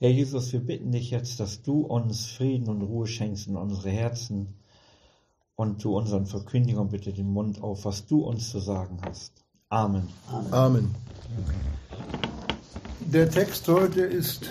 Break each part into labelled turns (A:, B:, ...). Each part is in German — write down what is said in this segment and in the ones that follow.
A: Herr Jesus, wir bitten dich jetzt, dass du uns Frieden und Ruhe schenkst in unsere Herzen und du unseren Verkündigern bitte den Mund auf, was du uns zu sagen hast. Amen.
B: Amen. Der Text heute ist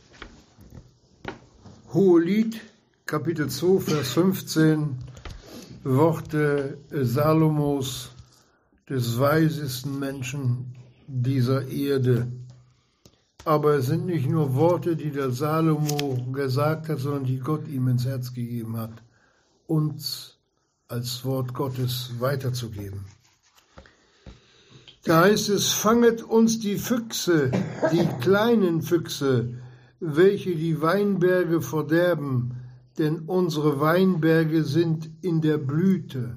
B: Hohelied, Kapitel 2, Vers 15, Worte Salomos, des weisesten Menschen dieser Erde. Aber es sind nicht nur Worte, die der Salomo gesagt hat, sondern die Gott ihm ins Herz gegeben hat, uns als Wort Gottes weiterzugeben. Da heißt es, fanget uns die Füchse, die kleinen Füchse, welche die Weinberge verderben, denn unsere Weinberge sind in der Blüte.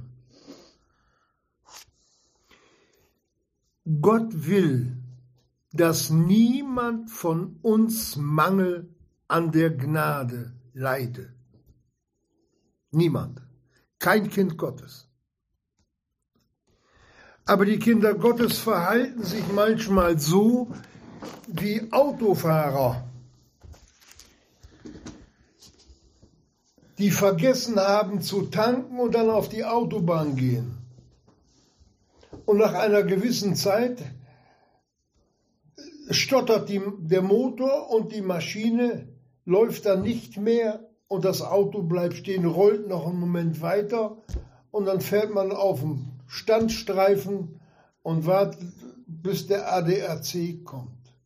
B: Gott will, dass niemand von uns Mangel an der Gnade leide. Niemand. Kein Kind Gottes. Aber die Kinder Gottes verhalten sich manchmal so wie Autofahrer, die vergessen haben zu tanken und dann auf die Autobahn gehen. Und nach einer gewissen Zeit stottert der Motor und die Maschine läuft dann nicht mehr und das Auto bleibt stehen, rollt noch einen Moment weiter und dann fährt man auf dem Standstreifen und wartet, bis der ADAC kommt.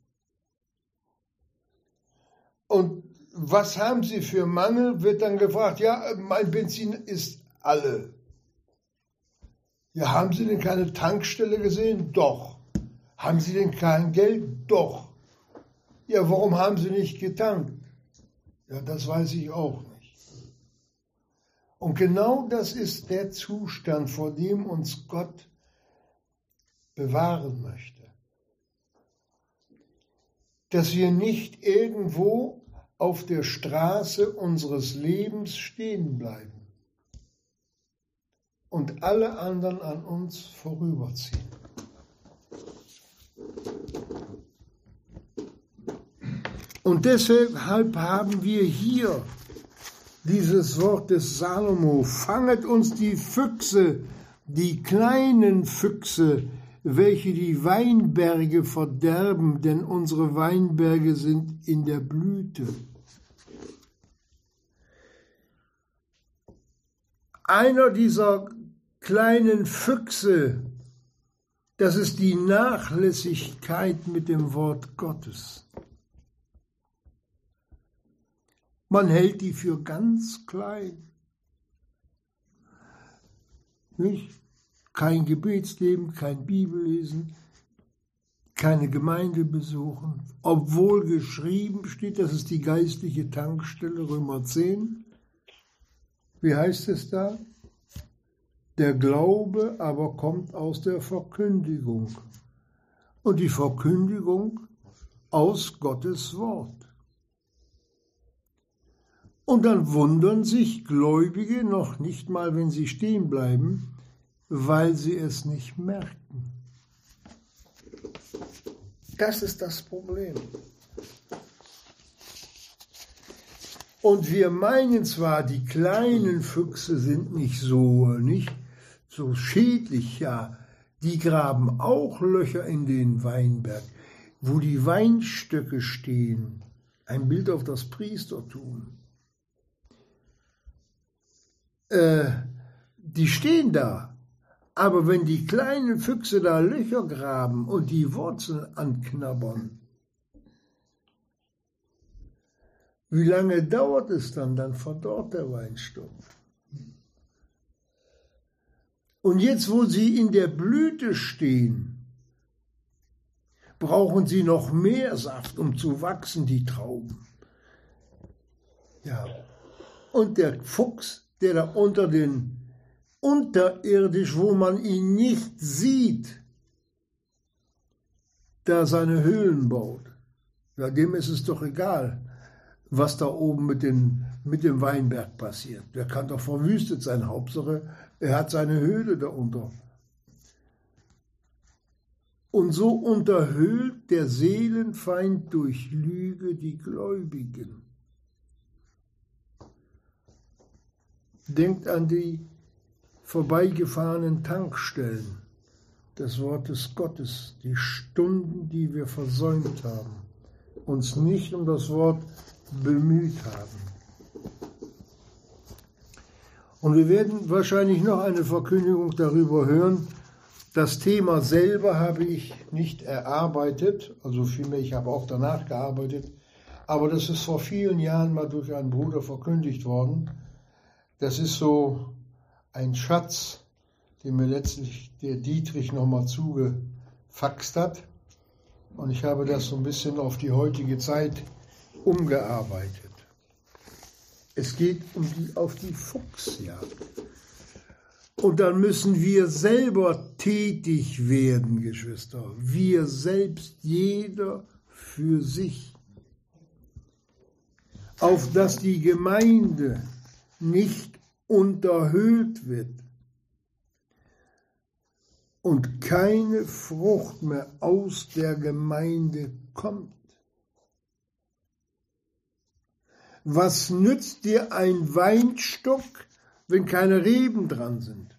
B: Und was haben Sie für Mangel, wird dann gefragt, ja, mein Benzin ist alle. Ja, haben Sie denn keine Tankstelle gesehen? Doch. Haben Sie denn kein Geld? Doch. Ja, warum haben Sie nicht getankt? Ja, das weiß ich auch nicht. Und genau das ist der Zustand, vor dem uns Gott bewahren möchte. Dass wir nicht irgendwo auf der Straße unseres Lebens stehen bleiben und alle anderen an uns vorüberziehen. Und deshalb haben wir hier dieses Wort des Salomo, fanget uns die Füchse, die kleinen Füchse, welche die Weinberge verderben, denn unsere Weinberge sind in der Blüte. Einer dieser kleinen Füchse, das ist die Nachlässigkeit mit dem Wort Gottes. Man hält die für ganz klein. Nicht? Kein Gebetsleben, kein Bibellesen, keine Gemeinde besuchen, obwohl geschrieben steht, das ist die geistliche Tankstelle, Römer 10. Wie heißt es da? Der Glaube aber kommt aus der Verkündigung und die Verkündigung aus Gottes Wort. Und dann wundern sich Gläubige noch nicht mal, wenn sie stehen bleiben, weil sie es nicht merken. Das ist das Problem. Und wir meinen zwar, die kleinen Füchse sind nicht so schädlich, ja, die graben auch Löcher in den Weinberg, wo die Weinstöcke stehen, ein Bild auf das Priestertum. Die stehen da, aber wenn die kleinen Füchse da Löcher graben und die Wurzeln anknabbern, wie lange dauert es dann? Dann verdorrt der Weinstock. Und jetzt, wo sie in der Blüte stehen, brauchen sie noch mehr Saft, um zu wachsen, die Trauben. Ja. Und der Fuchs, der da unterirdisch, wo man ihn nicht sieht, da seine Höhlen baut, ja, dem ist es doch egal, was da oben mit dem Weinberg passiert. Der kann doch verwüstet sein, Hauptsache, er hat seine Höhle da unter. Und so unterhöhlt der Seelenfeind durch Lüge die Gläubigen. Denkt an die vorbeigefahrenen Tankstellen des Wortes Gottes, die Stunden, die wir versäumt haben, uns nicht um das Wort bemüht haben. Und wir werden wahrscheinlich noch eine Verkündigung darüber hören. Das Thema selber habe ich nicht erarbeitet, also vielmehr, ich habe auch danach gearbeitet, aber das ist vor vielen Jahren mal durch einen Bruder verkündigt worden. Das ist so ein Schatz, den mir letztlich der Dietrich nochmal zugefaxt hat. Und ich habe das so ein bisschen auf die heutige Zeit umgearbeitet. Es geht auf die Fuchsjagd. Und dann müssen wir selber tätig werden, Geschwister. Wir selbst, jeder für sich. Auf dass die Gemeinde nicht unterhöhlt wird und keine Frucht mehr aus der Gemeinde kommt. Was nützt dir ein Weinstock, wenn keine Reben dran sind?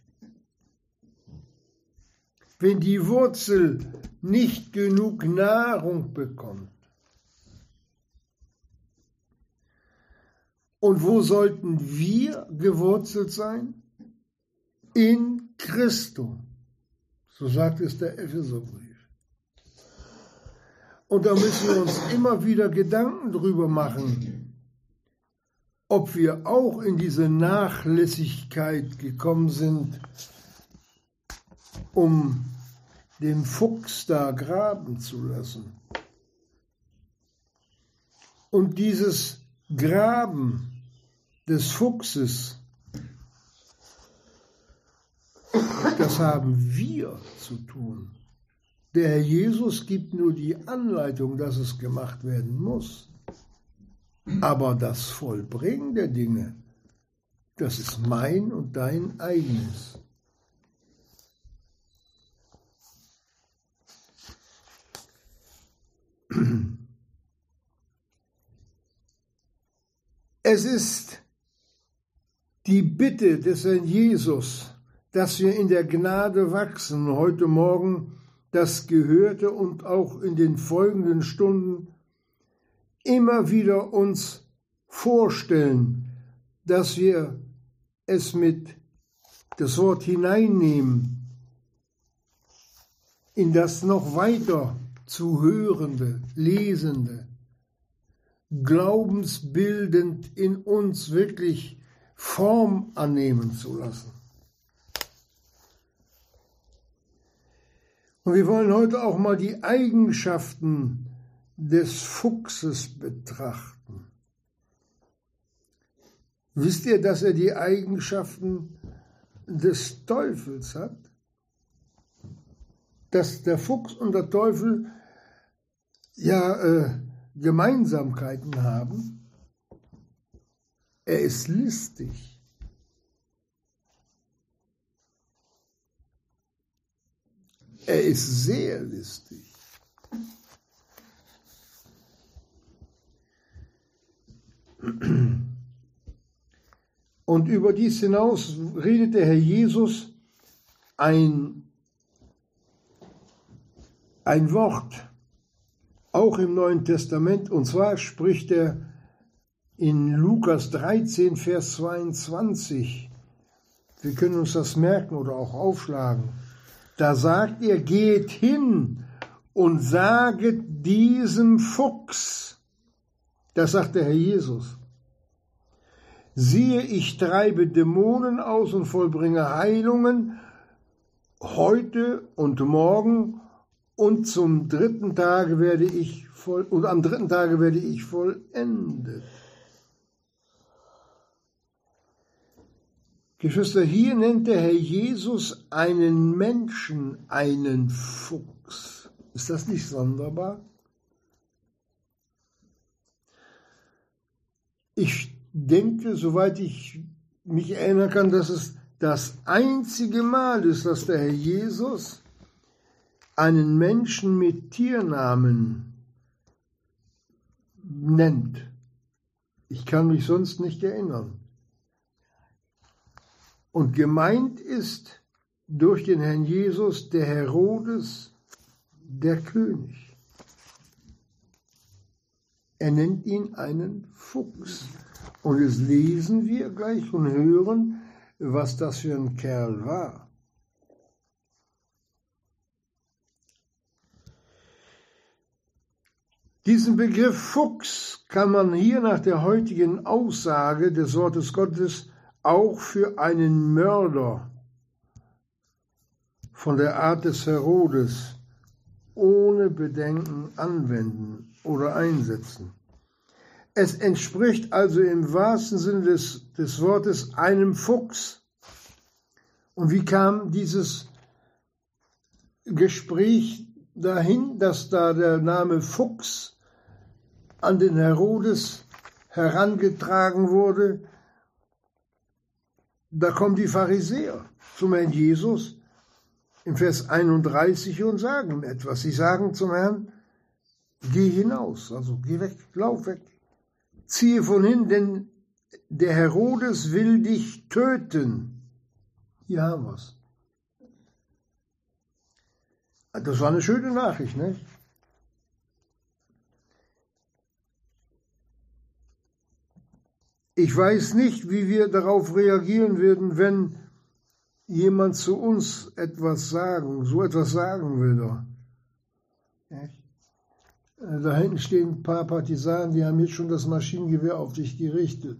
B: Wenn die Wurzel nicht genug Nahrung bekommt? Und wo sollten wir gewurzelt sein? In Christum. So sagt es der Epheserbrief. Und da müssen wir uns immer wieder Gedanken drüber machen, ob wir auch in diese Nachlässigkeit gekommen sind, um den Fuchs da graben zu lassen. Und dieses Graben des Fuchses, das haben wir zu tun. Der Herr Jesus gibt nur die Anleitung, dass es gemacht werden muss. Aber das Vollbringen der Dinge, das ist mein und dein eigenes. Es ist die Bitte des Herrn Jesus, dass wir in der Gnade wachsen, heute Morgen das Gehörte und auch in den folgenden Stunden immer wieder uns vorstellen, dass wir es mit das Wort hineinnehmen in das noch weiter zu hörende, lesende, glaubensbildend in uns wirklich Form annehmen zu lassen. Und wir wollen heute auch mal die Eigenschaften des Fuchses betrachten. Wisst ihr, dass er die Eigenschaften des Teufels hat? Dass der Fuchs und der Teufel Gemeinsamkeiten haben? Er ist listig. Er ist sehr listig. Und über dies hinaus redet der Herr Jesus ein Wort, auch im Neuen Testament, und zwar spricht er in Lukas 13, Vers 22. Wir können uns das merken oder auch aufschlagen. Da sagt er, geht hin und saget diesem Fuchs, das sagt der Herr Jesus, siehe, ich treibe Dämonen aus und vollbringe Heilungen heute und morgen, und am dritten Tage werde ich vollendet. Geschwister, hier nennt der Herr Jesus einen Menschen einen Fuchs. Ist das nicht sonderbar? Ich denke, soweit ich mich erinnern kann, dass es das einzige Mal ist, dass der Herr Jesus einen Menschen mit Tiernamen nennt. Ich kann mich sonst nicht erinnern. Und gemeint ist durch den Herrn Jesus der Herodes, der König. Er nennt ihn einen Fuchs. Und jetzt lesen wir gleich und hören, was das für ein Kerl war. Diesen Begriff Fuchs kann man hier nach der heutigen Aussage des Wortes Gottes auch für einen Mörder von der Art des Herodes ohne Bedenken anwenden oder einsetzen. Es entspricht also im wahrsten Sinne des Wortes einem Fuchs. Und wie kam dieses Gespräch dahin, dass da der Name Fuchs an den Herodes herangetragen wurde? Da kommen die Pharisäer zum Herrn Jesus im Vers 31 und sagen ihm etwas. Sie sagen zum Herrn, geh hinaus, also geh weg, lauf weg, ziehe von hin, denn der Herodes will dich töten. Hier haben wir es. Das war eine schöne Nachricht, nicht? Ich weiß nicht, wie wir darauf reagieren würden, wenn jemand zu uns etwas sagen würde. Da hinten stehen ein paar Partisanen, die haben jetzt schon das Maschinengewehr auf dich gerichtet.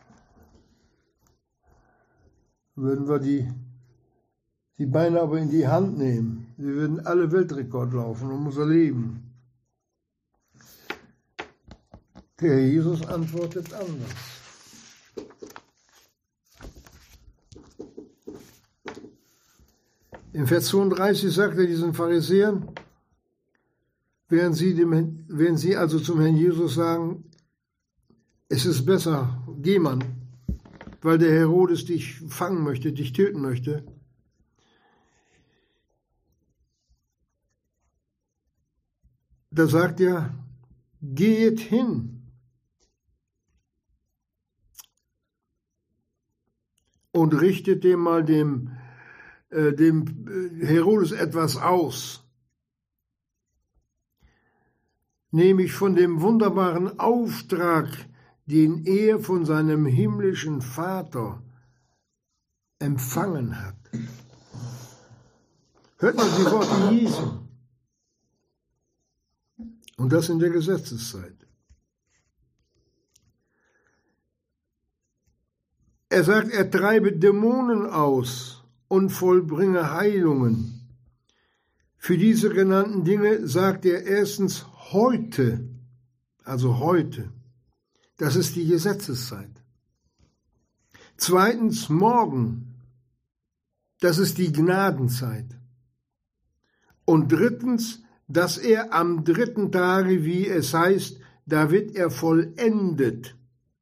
B: Würden wir die Beine aber in die Hand nehmen. Wir würden alle Weltrekord laufen um unser Leben. Der Herr Jesus antwortet anders. Im Vers 32 sagt er diesen Pharisäern, während sie also zum Herrn Jesus sagen, es ist besser, geh man, weil der Herodes dich fangen möchte, dich töten möchte. Da sagt er, geht hin und richtet dem Herodes etwas aus, nämlich von dem wunderbaren Auftrag, den er von seinem himmlischen Vater empfangen hat. Hört mal die Worte Jesu. Und das in der Gesetzeszeit. Er sagt, er treibe Dämonen aus und vollbringe Heilungen. Für diese genannten Dinge sagt er erstens heute, also heute. Das ist die Gesetzeszeit. Zweitens morgen. Das ist die Gnadenzeit. Und drittens, dass er am dritten Tage, wie es heißt, da wird er vollendet.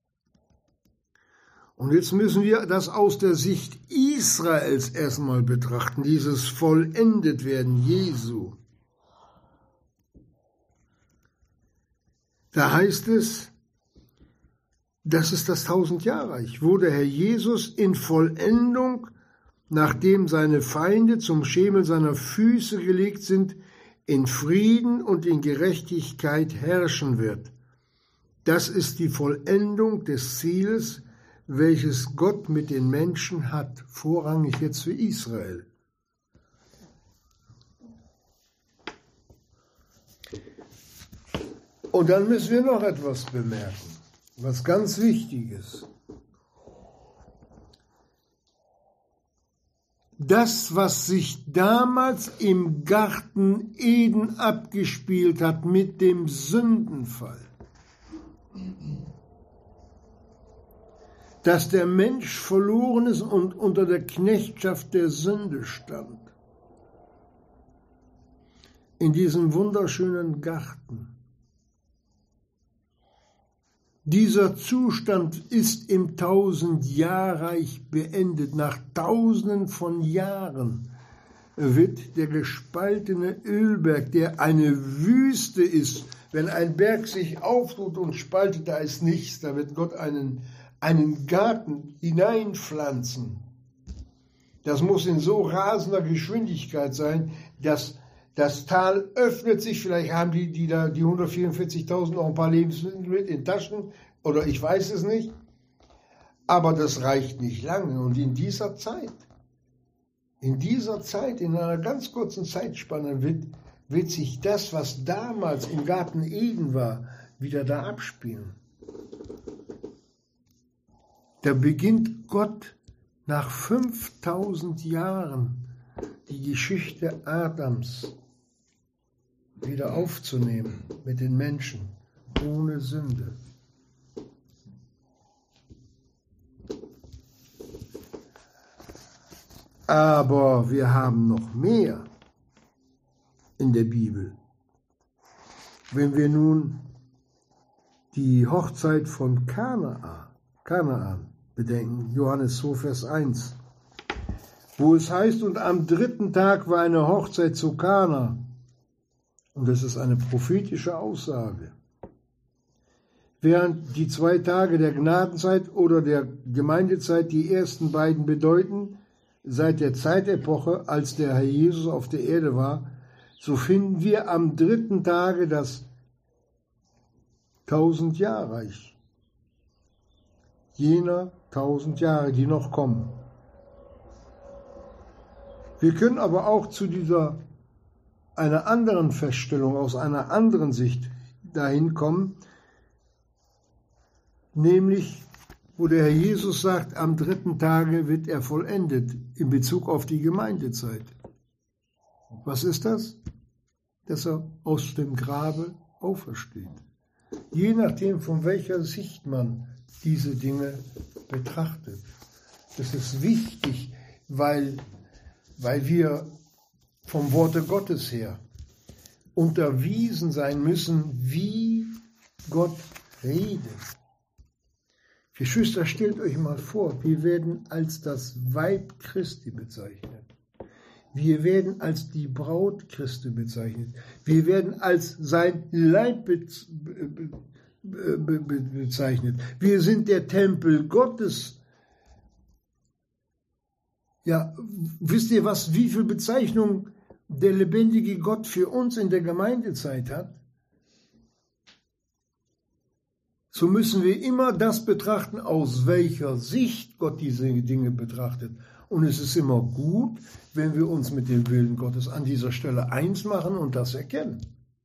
B: Und jetzt müssen wir das aus der Sicht Israels erstmal betrachten, dieses vollendet werden Jesu. Da heißt es, das ist das 1000-Jahr-Reich, wo der Herr Jesus in Vollendung, nachdem seine Feinde zum Schemel seiner Füße gelegt sind, in Frieden und in Gerechtigkeit herrschen wird. Das ist die Vollendung des Zieles, welches Gott mit den Menschen hat, vorrangig jetzt für Israel. Und dann müssen wir noch etwas bemerken, was ganz wichtig ist. Das, was sich damals im Garten Eden abgespielt hat mit dem Sündenfall, dass der Mensch verloren ist und unter der Knechtschaft der Sünde stand, in diesem wunderschönen Garten. Dieser Zustand ist im 1000-Jahr-Reich beendet. Nach Tausenden von Jahren wird der gespaltene Ölberg, der eine Wüste ist, wenn ein Berg sich auftut und spaltet, da ist nichts, da wird Gott einen Garten hineinpflanzen. Das muss in so rasender Geschwindigkeit sein, dass das Tal öffnet sich, vielleicht haben die 144.000 noch ein paar Lebensmittel mit in Taschen, oder ich weiß es nicht, aber das reicht nicht lange. Und in dieser Zeit, in einer ganz kurzen Zeitspanne wird sich das, was damals im Garten Eden war, wieder da abspielen. Da beginnt Gott nach 5000 Jahren die Geschichte Adams wieder aufzunehmen mit den Menschen ohne Sünde. Aber wir haben noch mehr in der Bibel. Wenn wir nun die Hochzeit von Kanaan bedenken, Johannes 2, Vers 1, wo es heißt, und am 3. Tag war eine Hochzeit zu Kana. Und das ist eine prophetische Aussage. Während die 2 Tage der Gnadenzeit oder der Gemeindezeit die ersten beiden bedeuten, seit der Zeitepoche, als der Herr Jesus auf der Erde war, so finden wir am 3. Tage das 1000-Jahr-Reich. Jener 1000 Jahre, die noch kommen. Wir können aber auch zu einer anderen Feststellung, aus einer anderen Sicht dahin kommen, nämlich, wo der Herr Jesus sagt, am 3. Tage wird er vollendet, in Bezug auf die Gemeindezeit. Was ist das? Dass er aus dem Grabe aufersteht. Je nachdem, von welcher Sicht man diese Dinge betrachtet. Das ist wichtig, weil wir vom Worte Gottes her unterwiesen sein müssen, wie Gott redet. Geschwister, stellt euch mal vor, wir werden als das Weib Christi bezeichnet. Wir werden als die Braut Christi bezeichnet. Wir werden als sein Leib bezeichnet. Wir sind der Tempel Gottes. Ja, wisst ihr was, wie viel Bezeichnung der lebendige Gott für uns in der Gemeindezeit hat? So müssen wir immer das betrachten, aus welcher Sicht Gott diese Dinge betrachtet. Und es ist immer gut, wenn wir uns mit dem Willen Gottes an dieser Stelle eins machen und das erkennen.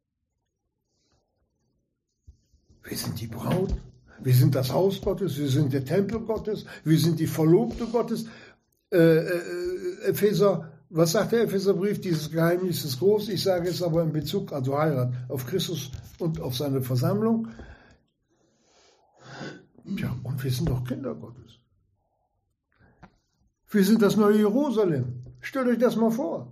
B: Wir sind die Braut, wir sind das Haus Gottes, wir sind der Tempel Gottes, wir sind die Verlobte Gottes. Epheser, was sagt der Epheserbrief? Dieses Geheimnis ist groß, ich sage es aber in Bezug, also Heirat, auf Christus und auf seine Versammlung. Ja, und wir sind doch Kinder Gottes. Wir sind das neue Jerusalem. Stellt euch das mal vor.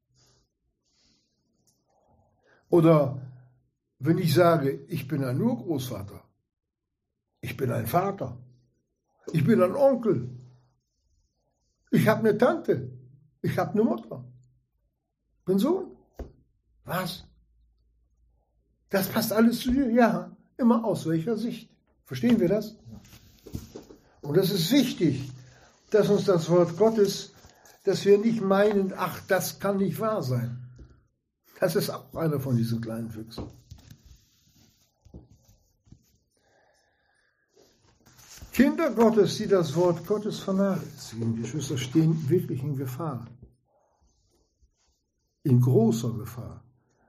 B: Oder wenn ich sage, ich bin ein Urgroßvater, ich bin ein Vater, ich bin ein Onkel, ich habe eine Tante, ich habe eine Mutter, bin Sohn. Was? Das passt alles zu dir? Ja, immer aus welcher Sicht? Verstehen wir das? Und das ist wichtig, dass uns das Wort Gottes, dass wir nicht meinen, ach, das kann nicht wahr sein. Das ist auch einer von diesen kleinen Füchsen. Kinder Gottes, die das Wort Gottes vernachlässigen, Geschwister, stehen wirklich in Gefahr. In großer Gefahr.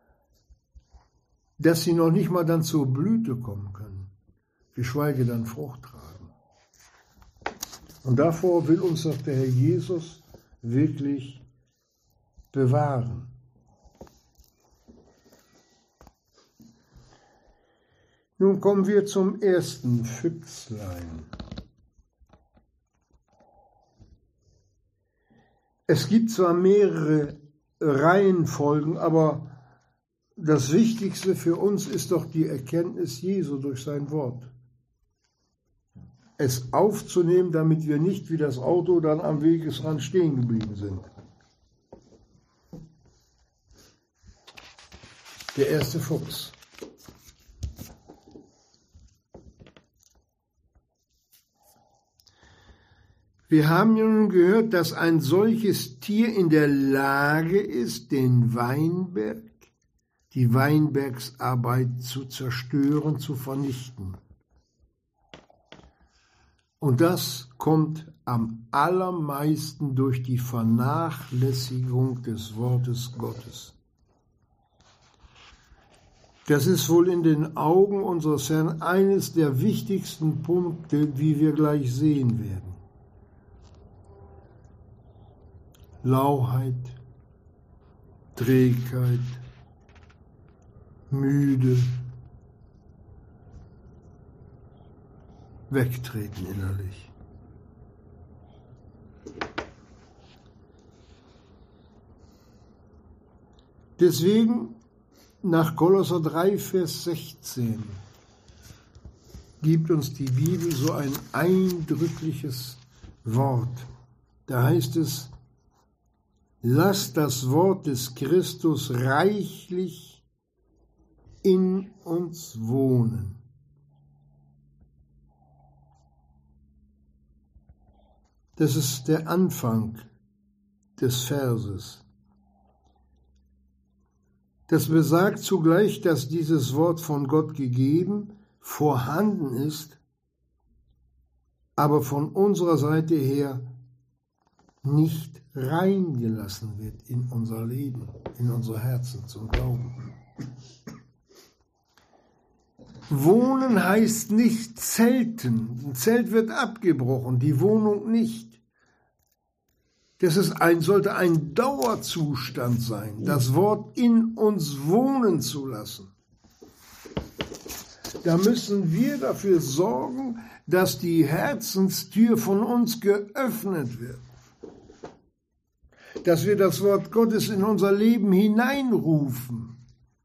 B: Dass sie noch nicht mal dann zur Blüte kommen können, geschweige dann Frucht tragen. Und davor will uns doch der Herr Jesus wirklich bewahren. Nun kommen wir zum ersten Füchslein. Es gibt zwar mehrere Reihenfolgen, aber das Wichtigste für uns ist doch die Erkenntnis Jesu durch sein Wort. Es aufzunehmen, damit wir nicht wie das Auto dann am Wegesrand stehen geblieben sind. Der erste Fuchs. Wir haben nun gehört, dass ein solches Tier in der Lage ist, den Weinberg, die Weinbergsarbeit zu zerstören, zu vernichten. Und das kommt am allermeisten durch die Vernachlässigung des Wortes Gottes. Das ist wohl in den Augen unseres Herrn eines der wichtigsten Punkte, wie wir gleich sehen werden. Lauheit, Trägheit, müde, wegtreten innerlich. Deswegen nach Kolosser 3, Vers 16 gibt uns die Bibel so ein eindrückliches Wort. Da heißt es: Lasst das Wort des Christus reichlich in uns wohnen. Das ist der Anfang des Verses. Das besagt zugleich, dass dieses Wort von Gott gegeben, vorhanden ist, aber von unserer Seite her nicht reingelassen wird in unser Leben, in unser Herzen zum Glauben. Wohnen heißt nicht zelten. Ein Zelt wird abgebrochen, die Wohnung nicht. Das sollte ein Dauerzustand sein, das Wort in uns wohnen zu lassen. Da müssen wir dafür sorgen, dass die Herzenstür von uns geöffnet wird. Dass wir das Wort Gottes in unser Leben hineinrufen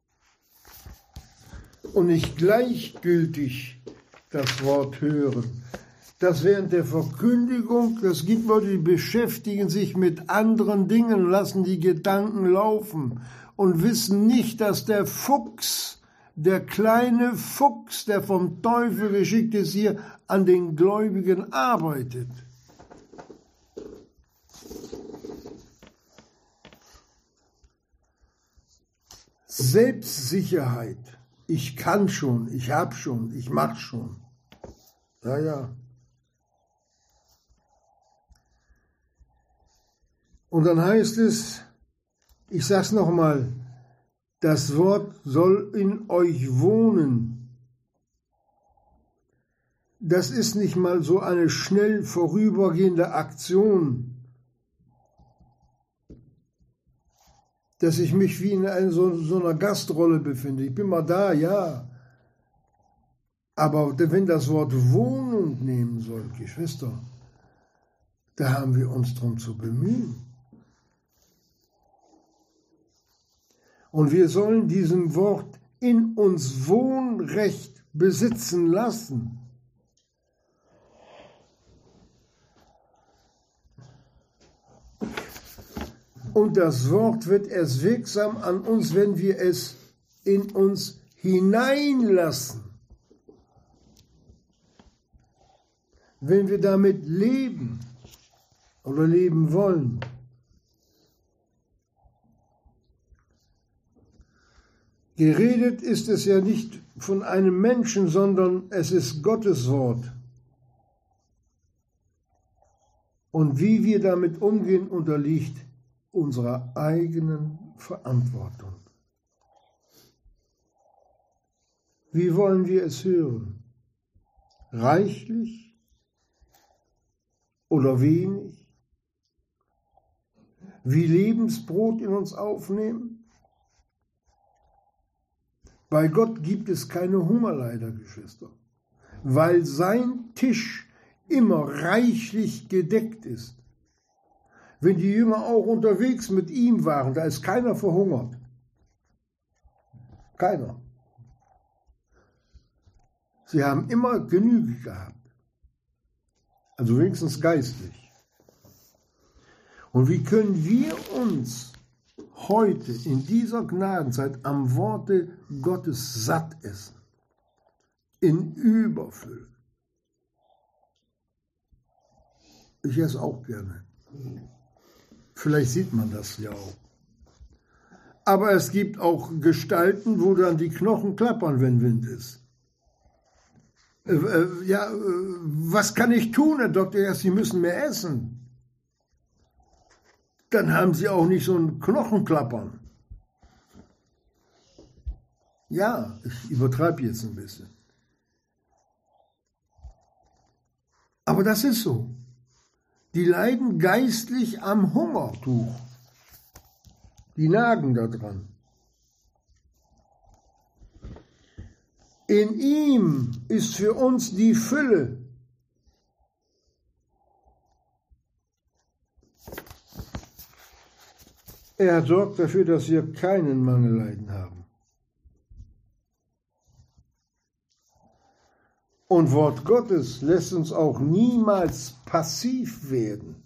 B: und nicht gleichgültig das Wort hören. Dass während der Verkündigung, es gibt Leute, die beschäftigen sich mit anderen Dingen, lassen die Gedanken laufen und wissen nicht, dass der Fuchs, der kleine Fuchs, der vom Teufel geschickt ist, hier an den Gläubigen arbeitet. Selbstsicherheit. Ich kann schon, ich hab schon, ich mach schon. Ja. Und dann heißt es, ich sag's nochmal, das Wort soll in euch wohnen. Das ist nicht mal so eine schnell vorübergehende Aktion, dass ich mich wie in so einer Gastrolle befinde. Ich bin mal da, ja. Aber wenn das Wort Wohnung nehmen soll, Geschwister, da haben wir uns drum zu bemühen. Und wir sollen diesem Wort in uns Wohnrecht besitzen lassen. Und das Wort wird erst wirksam an uns, wenn wir es in uns hineinlassen. Wenn wir damit leben oder leben wollen. Geredet ist es ja nicht von einem Menschen, sondern es ist Gottes Wort. Und wie wir damit umgehen, unterliegt unserer eigenen Verantwortung. Wie wollen wir es hören? Reichlich oder wenig? Wie Lebensbrot in uns aufnehmen? Bei Gott gibt es keine Hungerleider, Geschwister, weil sein Tisch immer reichlich gedeckt ist. Wenn die Jünger auch unterwegs mit ihm waren, da ist keiner verhungert. Keiner. Sie haben immer Genüge gehabt. Also wenigstens geistlich. Und wie können wir uns heute in dieser Gnadenzeit am Worte Gottes satt essen, in Überfülle. Ich esse auch gerne. Vielleicht sieht man das ja auch. Aber es gibt auch Gestalten, wo dann die Knochen klappern, wenn Wind ist. Was kann ich tun, Herr Dr. Erst, Sie müssen mehr essen. Dann haben Sie auch nicht so ein Knochenklappern. Ja, ich übertreibe jetzt ein bisschen. Aber das ist so. Die leiden geistlich am Hungertuch. Die nagen daran. In ihm ist für uns die Fülle. Er sorgt dafür, dass wir keinen Mangelleiden haben. Und Wort Gottes lässt uns auch niemals passiv werden,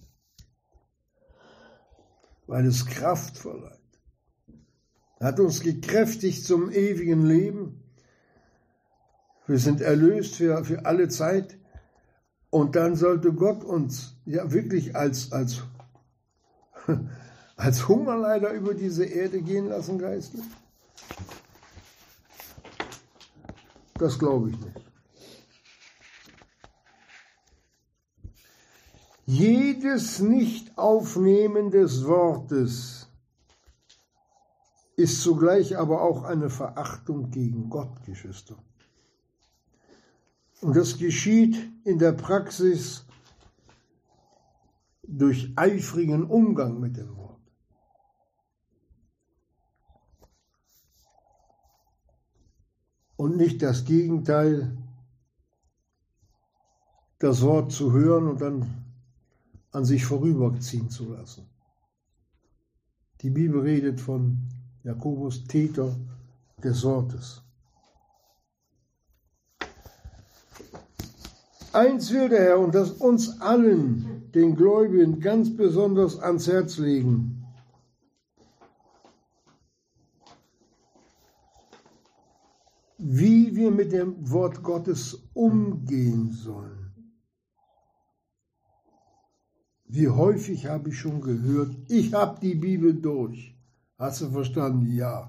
B: weil es Kraft verleiht. Er hat uns gekräftigt zum ewigen Leben. Wir sind erlöst für alle Zeit. Und dann sollte Gott uns ja wirklich als Hungerleider über diese Erde gehen lassen, geistlich? Das glaube ich nicht. Jedes Nicht-Aufnehmen des Wortes ist zugleich aber auch eine Verachtung gegen Gott, Geschwister. Und das geschieht in der Praxis durch eifrigen Umgang mit dem Wort. Und nicht das Gegenteil, das Wort zu hören und dann an sich vorüberziehen zu lassen. Die Bibel redet von Jakobus, Täter des Wortes. Eins will der Herr, und das uns allen, den Gläubigen, ganz besonders ans Herz legen. Wie wir mit dem Wort Gottes umgehen sollen. Wie häufig habe ich schon gehört, ich habe die Bibel durch. Hast du verstanden? Ja.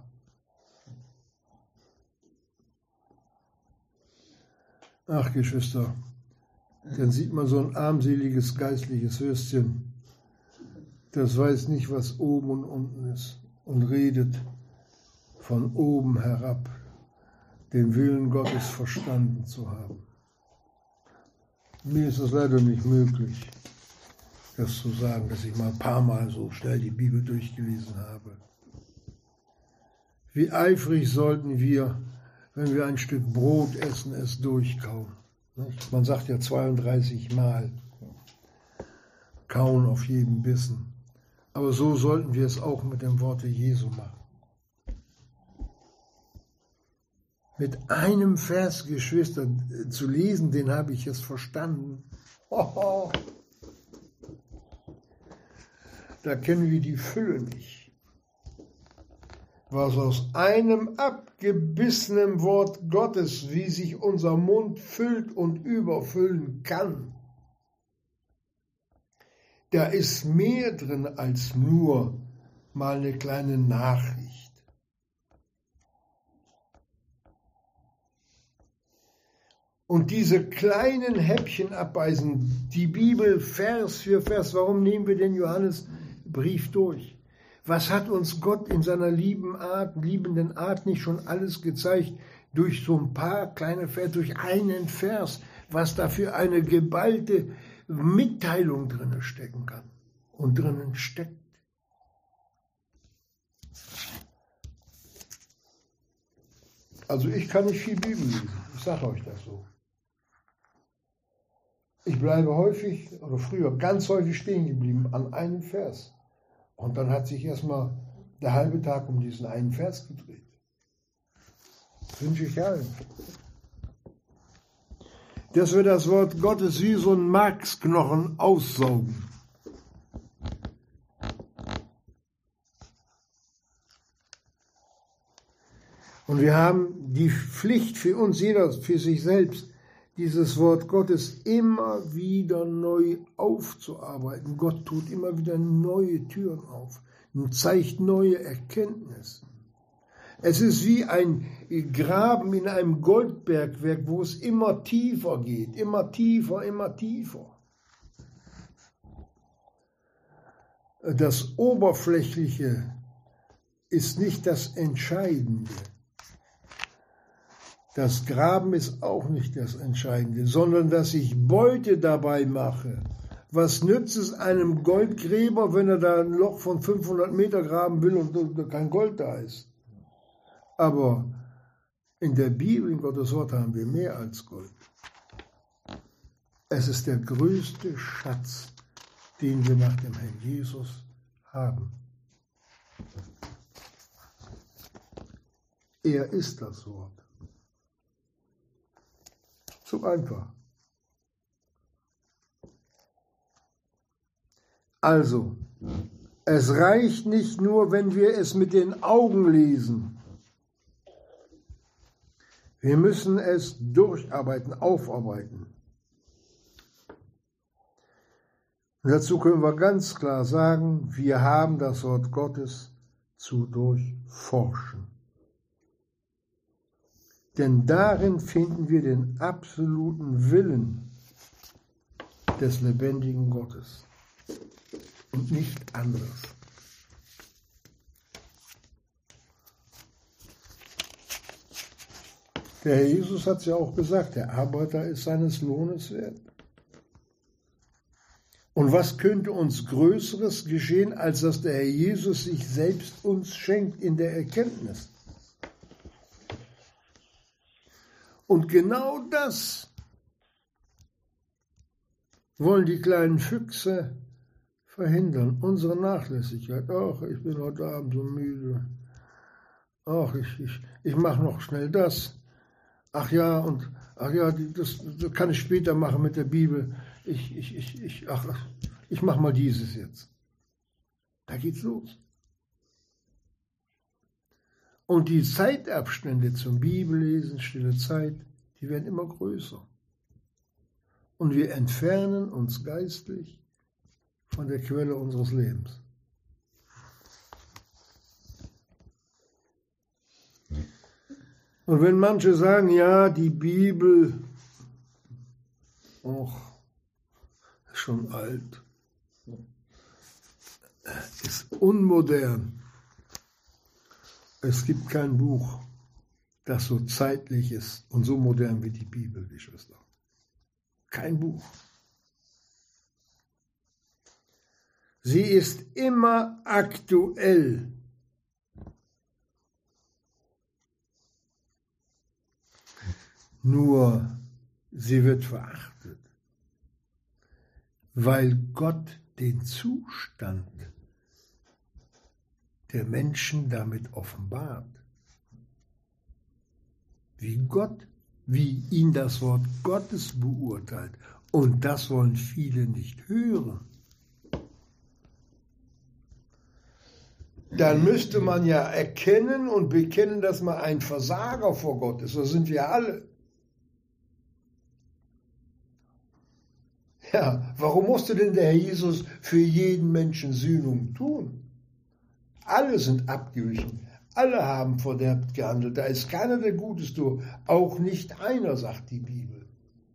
B: Ach, Geschwister, dann sieht man so ein armseliges geistliches Würstchen, das weiß nicht, was oben und unten ist und redet von oben herab, den Willen Gottes verstanden zu haben. Mir ist es leider nicht möglich, das zu sagen, dass ich mal ein paar Mal so schnell die Bibel durchgelesen habe. Wie eifrig sollten wir, wenn wir ein Stück Brot essen, es durchkauen. Man sagt ja 32 Mal kauen auf jedem Bissen. Aber so sollten wir es auch mit dem Worte Jesu machen. Mit einem Vers, Geschwister, zu lesen, den habe ich jetzt verstanden. Da kennen wir die Fülle nicht. Was aus einem abgebissenen Wort Gottes, wie sich unser Mund füllt und überfüllen kann, da ist mehr drin als nur mal eine kleine Nachricht. Und diese kleinen Häppchen abbeißen, die Bibel Vers für Vers, warum nehmen wir den Johannesbrief durch? Was hat uns Gott in seiner liebenden Art nicht schon alles gezeigt durch so ein paar kleine Verse, durch einen Vers, was da für eine geballte Mitteilung drin stecken kann und drinnen steckt. Also ich kann nicht viel Bibel lesen, ich sage euch das so. Ich bleibe häufig oder früher ganz häufig stehen geblieben an einem Vers. Und dann hat sich erstmal der halbe Tag um diesen einen Vers gedreht. Das wünsche ich allen. Dass wir das Wort Gottes wie so ein Marksknochen aussaugen. Und wir haben die Pflicht für uns, jeder für sich selbst, dieses Wort Gottes immer wieder neu aufzuarbeiten. Gott tut immer wieder neue Türen auf und zeigt neue Erkenntnisse. Es ist wie ein Graben in einem Goldbergwerk, wo es immer tiefer geht, immer tiefer, immer tiefer. Das Oberflächliche ist nicht das Entscheidende. Das Graben ist auch nicht das Entscheidende, sondern dass ich Beute dabei mache. Was nützt es einem Goldgräber, wenn er da ein Loch von 500 Meter graben will und kein Gold da ist? Aber in der Bibel, in Gottes Wort, haben wir mehr als Gold. Es ist der größte Schatz, den wir nach dem Herrn Jesus haben. Er ist das Wort. So einfach. Also, es reicht nicht nur, wenn wir es mit den Augen lesen. Wir müssen es durcharbeiten, aufarbeiten. Und dazu können wir ganz klar sagen, wir haben das Wort Gottes zu durchforschen. Denn darin finden wir den absoluten Willen des lebendigen Gottes und nicht anderes. Der Herr Jesus hat es ja auch gesagt, der Arbeiter ist seines Lohnes wert. Und was könnte uns Größeres geschehen, als dass der Herr Jesus sich selbst uns schenkt in der Erkenntnis? Und genau das wollen die kleinen Füchse verhindern, unsere Nachlässigkeit. Ach, ich bin heute Abend so müde. Ach, ich mache noch schnell das. Ach ja, das kann ich später machen mit der Bibel. Ich mache mal dieses jetzt. Da geht's los. Und die Zeitabstände zum Bibellesen, stille Zeit, die werden immer größer. Und wir entfernen uns geistlich von der Quelle unseres Lebens. Und wenn manche sagen, ja, die Bibel, ist schon alt, ist unmodern. Es gibt kein Buch, das so zeitlich ist und so modern wie die Bibel, Geschwister. Kein Buch. Sie ist immer aktuell. Nur sie wird verachtet, weil Gott den Zustand der Menschen damit offenbart. Wie ihn das Wort Gottes beurteilt. Und das wollen viele nicht hören. Dann müsste man ja erkennen und bekennen, dass man ein Versager vor Gott ist. So sind wir alle. Ja, warum musste denn der Herr Jesus für jeden Menschen Sühnung tun? Alle sind abgewichen, alle haben verderbt gehandelt, da ist keiner, der Gutes tut, auch nicht einer, sagt die Bibel.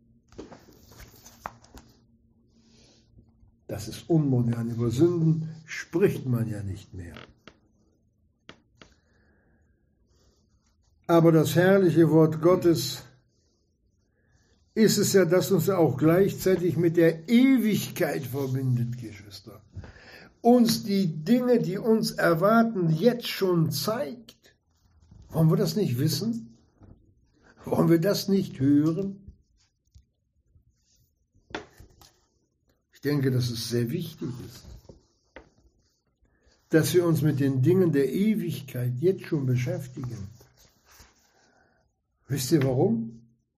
B: Das ist unmodern, über Sünden spricht man ja nicht mehr. Aber das herrliche Wort Gottes ist es ja, das uns auch gleichzeitig mit der Ewigkeit verbindet, Geschwister. Uns die Dinge, die uns erwarten, jetzt schon zeigt. Wollen wir das nicht wissen? Wollen wir das nicht hören? Ich denke, dass es sehr wichtig ist, dass wir uns mit den Dingen der Ewigkeit jetzt schon beschäftigen. Wisst ihr warum?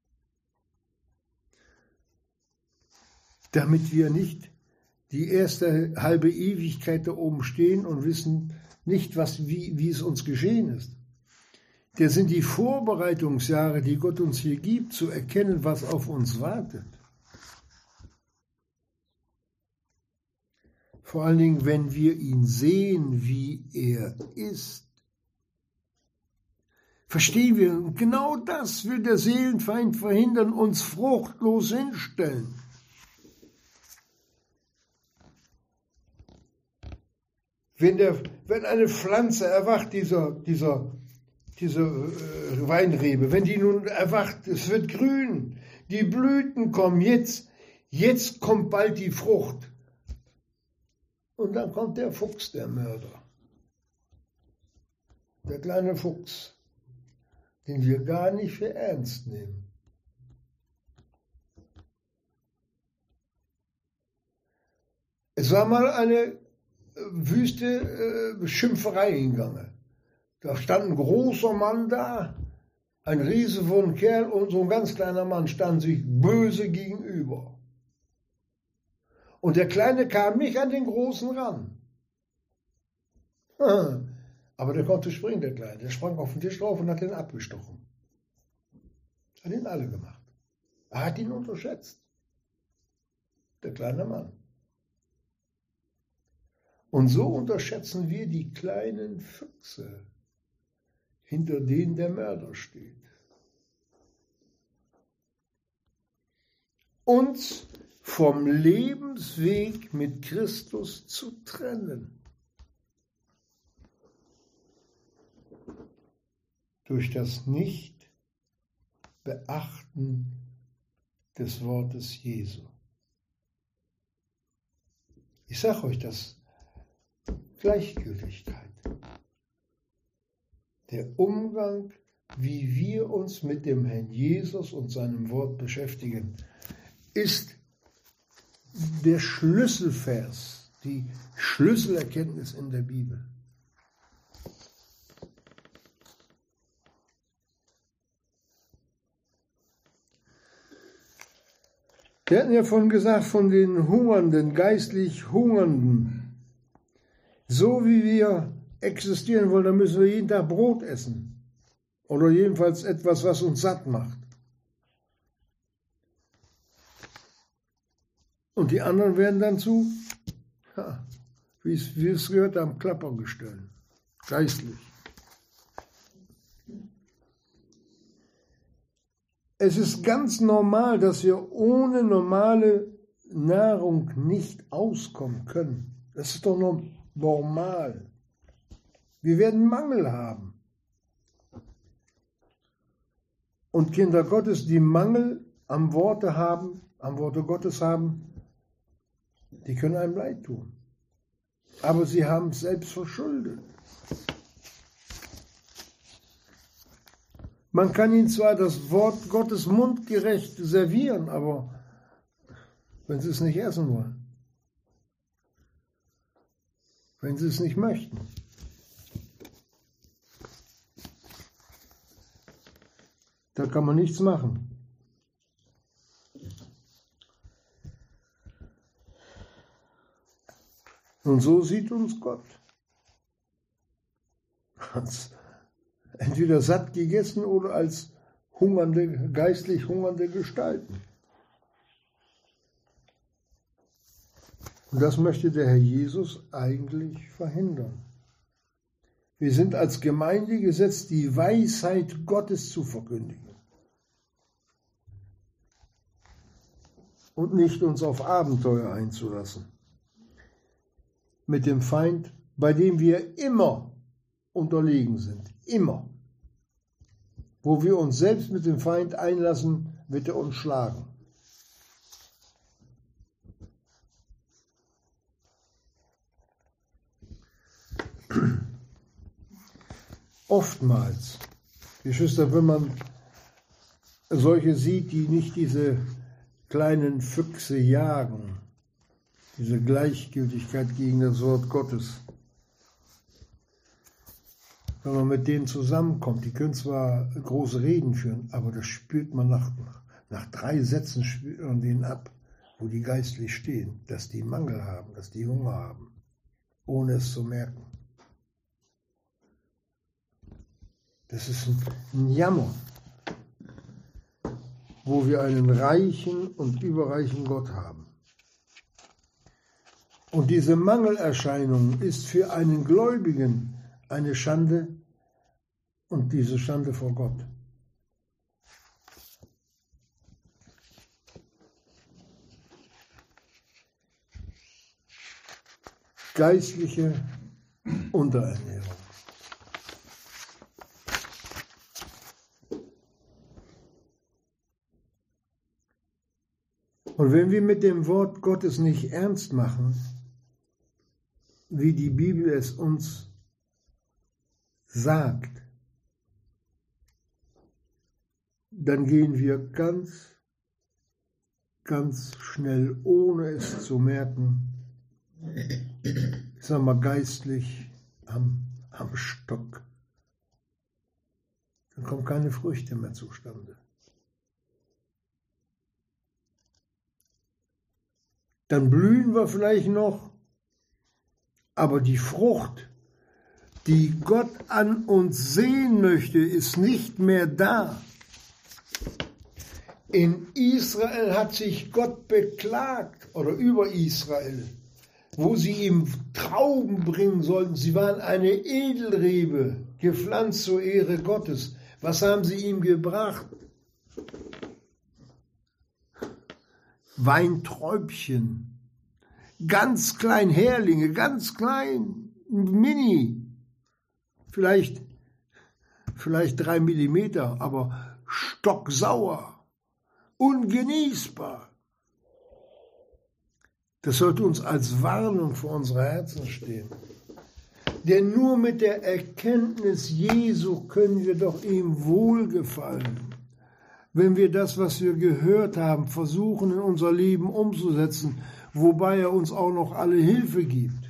B: Damit wir nicht die erste halbe Ewigkeit da oben stehen und wissen nicht, wie es uns geschehen ist. Das sind die Vorbereitungsjahre, die Gott uns hier gibt, zu erkennen, was auf uns wartet. Vor allen Dingen, wenn wir ihn sehen, wie er ist. Verstehen wir, und genau das will der Seelenfeind verhindern, uns fruchtlos hinstellen. Wenn eine Pflanze erwacht, diese Weinrebe, wenn die nun erwacht, es wird grün, die Blüten kommen, jetzt kommt bald die Frucht. Und dann kommt der Fuchs, der Mörder. Der kleine Fuchs, den wir gar nicht für ernst nehmen. Es war mal eine wüste Schimpferei im Gange. Da stand ein großer Mann da, ein Riese von einem Kerl, und so ein ganz kleiner Mann standen sich böse gegenüber. Und der Kleine kam nicht an den Großen ran. Aber der konnte springen, der Kleine. Der sprang auf den Tisch drauf und hat ihn abgestochen. Hat ihn alle gemacht. Er hat ihn unterschätzt. Der kleine Mann. Und so unterschätzen wir die kleinen Füchse, hinter denen der Mörder steht. Uns vom Lebensweg mit Christus zu trennen. Durch das Nicht-Beachten des Wortes Jesu. Ich sage euch das, Gleichgültigkeit. Der Umgang, wie wir uns mit dem Herrn Jesus und seinem Wort beschäftigen, ist der Schlüsselvers, die Schlüsselerkenntnis in der Bibel. Wir hatten ja vorhin gesagt, von den Hungernden, geistlich Hungernden. So wie wir existieren wollen, dann müssen wir jeden Tag Brot essen. Oder jedenfalls etwas, was uns satt macht. Und die anderen werden dann wie es gehört, am Klappergestell. Geistlich. Es ist ganz normal, dass wir ohne normale Nahrung nicht auskommen können. Das ist doch normal. Wir werden Mangel haben. Und Kinder Gottes, die Mangel am Worte Gottes haben, die können einem leid tun. Aber sie haben es selbst verschuldet. Man kann ihnen zwar das Wort Gottes mundgerecht servieren, aber wenn sie es nicht essen wollen, wenn sie es nicht möchten, da kann man nichts machen. Und so sieht uns Gott. Als entweder satt gegessen oder als geistlich hungernde Gestalten. Und das möchte der Herr Jesus eigentlich verhindern. Wir sind als Gemeinde gesetzt, die Weisheit Gottes zu verkündigen. Und nicht uns auf Abenteuer einzulassen. Mit dem Feind, bei dem wir immer unterlegen sind. Immer. Wo wir uns selbst mit dem Feind einlassen, wird er uns schlagen. Oftmals, Geschwister, wenn man solche sieht, die nicht diese kleinen Füchse jagen, diese Gleichgültigkeit gegen das Wort Gottes, wenn man mit denen zusammenkommt, die können zwar große Reden führen, aber das spürt man nach 3 Sätzen spürt man denen ab, wo die geistlich stehen, dass die Mangel haben, dass die Hunger haben, ohne es zu merken. Das ist ein Jammer, wo wir einen reichen und überreichen Gott haben. Und diese Mangelerscheinung ist für einen Gläubigen eine Schande und diese Schande vor Gott. Geistliche Unterernährung. Und wenn wir mit dem Wort Gottes nicht ernst machen, wie die Bibel es uns sagt, dann gehen wir ganz, ganz schnell, ohne es zu merken, sagen wir geistlich am Stock. Dann kommen keine Früchte mehr zustande. Dann blühen wir vielleicht noch, aber die Frucht, die Gott an uns sehen möchte, ist nicht mehr da. In Israel hat sich Gott beklagt, oder über Israel, wo sie ihm Trauben bringen sollten. Sie waren eine Edelrebe, gepflanzt zur Ehre Gottes. Was haben sie ihm gebracht? Weinträubchen, ganz klein, Härlinge, ganz klein, mini, vielleicht 3 Millimeter, aber stocksauer, ungenießbar. Das sollte uns als Warnung für unsere Herzen stehen. Denn nur mit der Erkenntnis Jesu können wir doch ihm wohlgefallen. Wenn wir das, was wir gehört haben, versuchen in unser Leben umzusetzen, wobei er uns auch noch alle Hilfe gibt.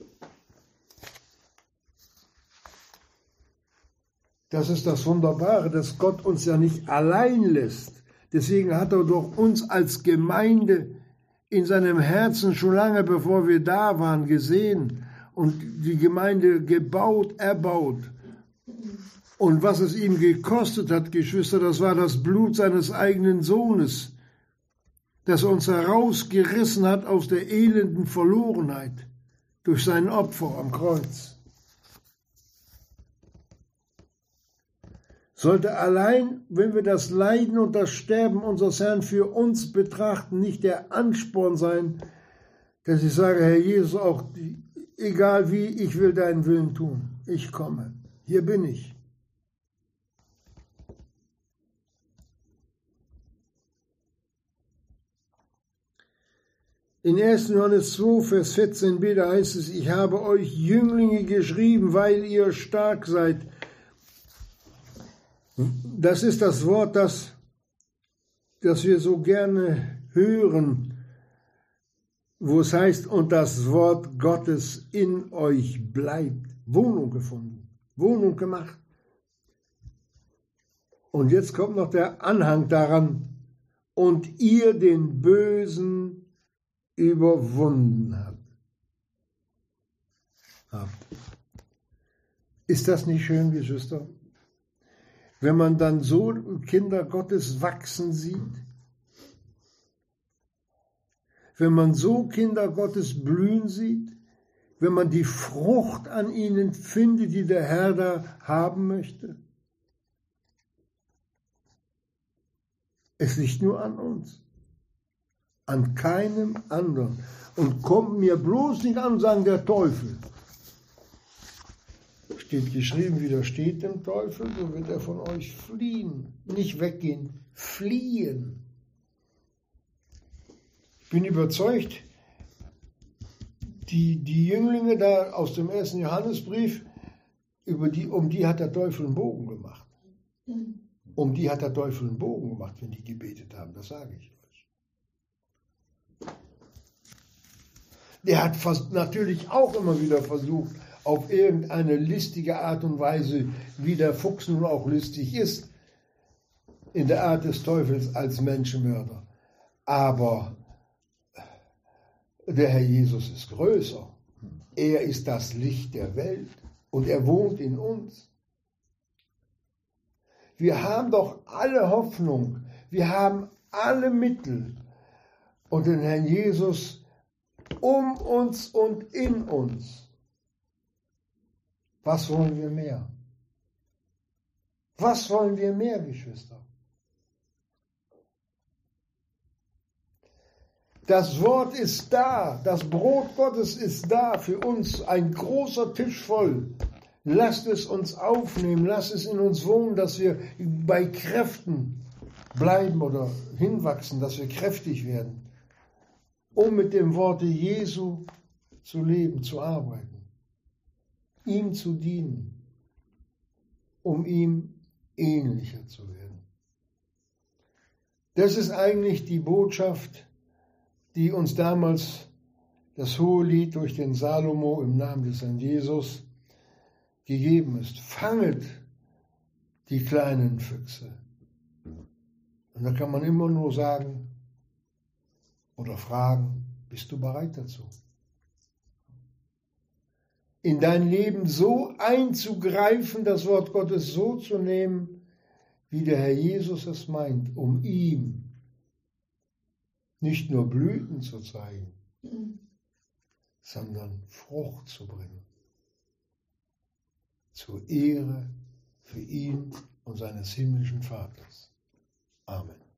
B: Das ist das Wunderbare, dass Gott uns ja nicht allein lässt. Deswegen hat er doch uns als Gemeinde in seinem Herzen schon lange bevor wir da waren gesehen und die Gemeinde gebaut, erbaut. Und was es ihm gekostet hat, Geschwister, das war das Blut seines eigenen Sohnes, das uns herausgerissen hat aus der elenden Verlorenheit durch sein Opfer am Kreuz. Sollte allein, wenn wir das Leiden und das Sterben unseres Herrn für uns betrachten, nicht der Ansporn sein, dass ich sage, Herr Jesus, auch egal wie, ich will deinen Willen tun. Ich komme. Hier bin ich. In 1. Johannes 2, Vers 14b, da heißt es, ich habe euch Jünglinge geschrieben, weil ihr stark seid. Das ist das Wort, das wir so gerne hören, wo es heißt, und das Wort Gottes in euch bleibt. Wohnung gefunden, Wohnung gemacht. Und jetzt kommt noch der Anhang daran, und ihr den Bösen überwunden habt. Ist das nicht schön, Geschwister? Wenn man dann so Kinder Gottes wachsen sieht, wenn man so Kinder Gottes blühen sieht, wenn man die Frucht an ihnen findet, die der Herr da haben möchte. Es liegt nur an uns, an keinem anderen. Und kommt mir bloß nicht an und sagen, der Teufel. Steht geschrieben, widersteht dem Teufel, so wird er von euch fliehen. Nicht weggehen, fliehen. Ich bin überzeugt, die Jünglinge da aus dem 1. Johannesbrief, um die hat der Teufel einen Bogen gemacht. Um die hat der Teufel einen Bogen gemacht, wenn die gebetet haben, das sage ich euch. Der hat natürlich auch immer wieder versucht, auf irgendeine listige Art und Weise, wie der Fuchs nun auch listig ist, in der Art des Teufels als Menschenmörder. Aber der Herr Jesus ist größer. Er ist das Licht der Welt und er wohnt in uns. Wir haben doch alle Hoffnung. Wir haben alle Mittel. Und den Herrn Jesus um uns und in uns. Was wollen wir mehr? Was wollen wir mehr, Geschwister? Das Wort ist da, das Brot Gottes ist da für uns, ein großer Tisch voll. Lasst es uns aufnehmen, lasst es in uns wohnen, dass wir bei Kräften bleiben oder hinwachsen, dass wir kräftig werden, um mit dem Worte Jesu zu leben, zu arbeiten, ihm zu dienen, um ihm ähnlicher zu werden. Das ist eigentlich die Botschaft, die uns damals das Hohelied durch den Salomo im Namen des Herrn Jesus gegeben ist. Fanget die kleinen Füchse. Und da kann man immer nur sagen oder fragen, bist du bereit dazu? In dein Leben so einzugreifen, das Wort Gottes so zu nehmen, wie der Herr Jesus es meint, um ihm nicht nur Blüten zu zeigen, sondern Frucht zu bringen. Zur Ehre für ihn und seines himmlischen Vaters. Amen.